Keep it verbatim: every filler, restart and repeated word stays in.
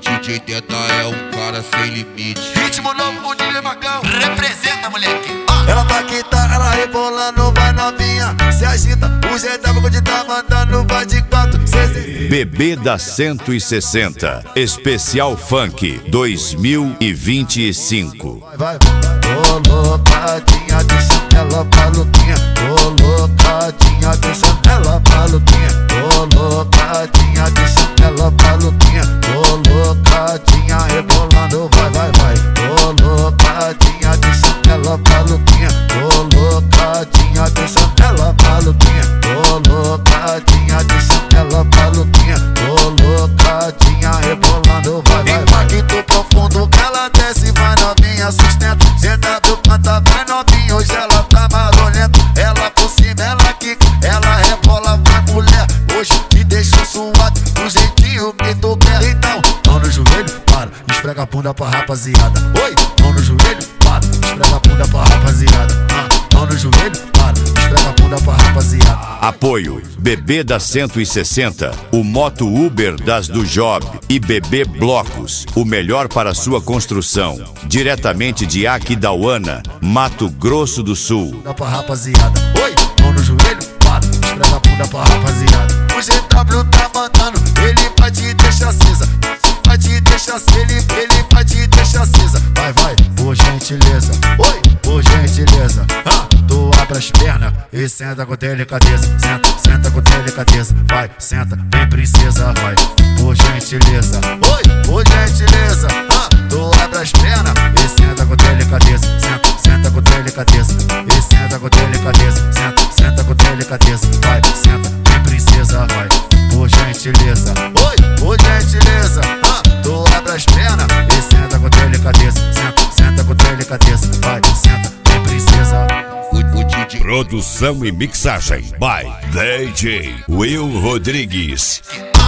D J Teta é um cara sem limite. Ritmo novo, o D J Magão representa, moleque. Ah. Ela tá quieta, ela rebolando, vai novinha, se agita. O jeito de tá mandando, vai de quatro, seis. Bebê da cento e sessenta, especial funk dois mil e vinte e cinco. Vai, vai, colocadinha, deixa ela maluquinha. Colocadinha, deixa ela maluquinha. Colocadinha, deixa ela maluquinha. Colocadinha, rebolando, vai, vai, vai. Colocadinha, deixa ela maluquinha. Colocadinha, deixa ela maluquinha. Colocadinha, deixa ela maluquinha. Colocadinha, rebolando, vai, vai, vai. Impacto profundo que ela desce, vai novinha, sustenta. Z W canta, vai novinha, hoje ela tá marolenta. Ela por cima, ela quica, ela rebola, vai mulher. Hoje te deixo suado, do jeitinho que tu quer. Então, mão no joelho, para, esfrega a bunda pra rapaziada. Oi, mão no joelho, para, esfrega a bunda pra rapaziada. Ah, mão no joelho, para, esfrega a bunda pra rapaziada. Apoio Bebê da cento e sessenta, o moto Uber das do Job e Bebê Blocos, o melhor para sua construção. Diretamente de Aquidauana, Mato Grosso do Sul. Bunda pra rapaziada. Oi, mão no joelho, para, esfrega a bunda pra rapaziada. O G W tá mandando, ele vai te deixar acesa. Vai te deixar acesa, ele, ele vai te deixar acesa. Vai, vai, por gentileza. Oi, por gentileza. Ah, tu abre as pernas e senta com delicadeza. Senta, senta com delicadeza. Vai, senta, bem princesa, vai, por gentileza. Oi, por gentileza. Ah, tu abre as pernas e senta com delicadeza. Senta, senta com delicadeza. E senta com delicadeza. Senta, senta com delicadeza. Vai, senta, bem princesa, vai, por gentileza. Oi, por gentileza. Ah, tu abre as pernas e senta com delicadeza. Senta, senta com delicadeza. Vai, senta, bem princesa. Produção e mixagem by D J Will Rodrigues.